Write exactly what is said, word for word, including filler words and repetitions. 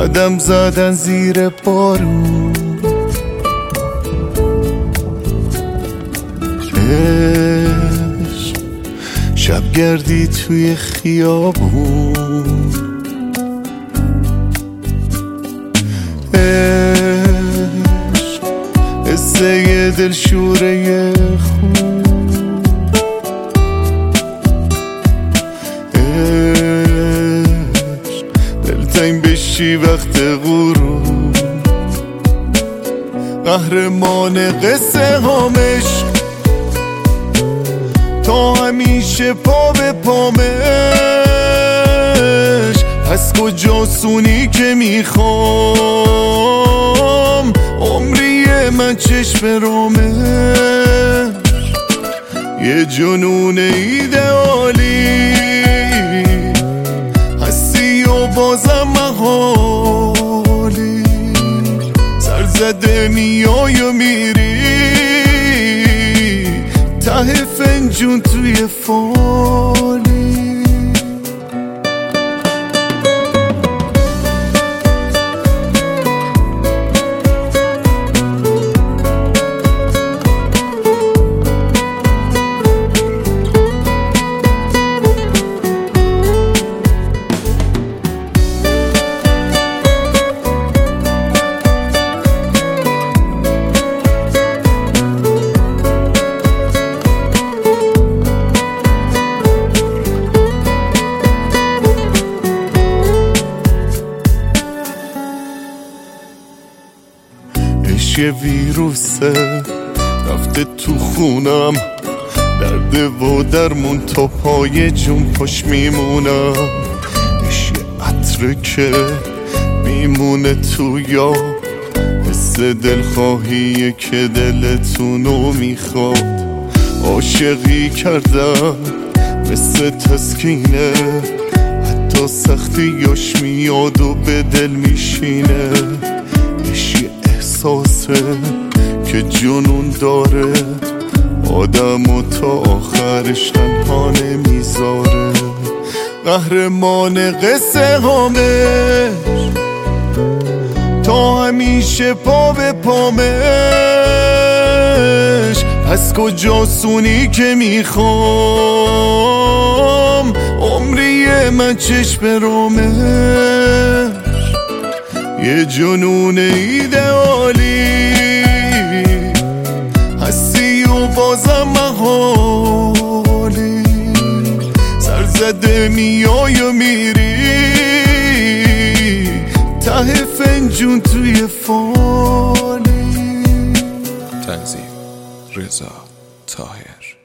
قدم زدن زیر بارون. عشق شب گردی توی خیابون. عشق قصه دلشوره خون. عشق دلتنگ بشی وقت غروب. قهرمان قصه هامش تا همیشه پا به پامش. از کجاسونی که میخوام عمری من چشم رامش. یه جنون ایدئالی هستی و بازم محالی. سرزده میای و میری ته فنجون توی فالی. یه ویروسه رفته تو خونم. درده و درمون تا پای جون پاش میمونم. یه عطره که میمونه تو یاد. حس دلخواهیه که دلتونو میخواد. عاشقی کردم مثل تسکینه. حتی سختیاش میاد و به دل میشینه. احساسه که جنون داره آدمو تا آخرش تنها نمیذاره. قهرمان قصه هامش تا همیشه پا به پامش. از کجاسونی که میخوام عمری من چشم رامش. یه جنون ایدئالی هستی و بازم محالی. سرزده میای و میری ته فنجون توی فالی. تنظیم رضا طاهر.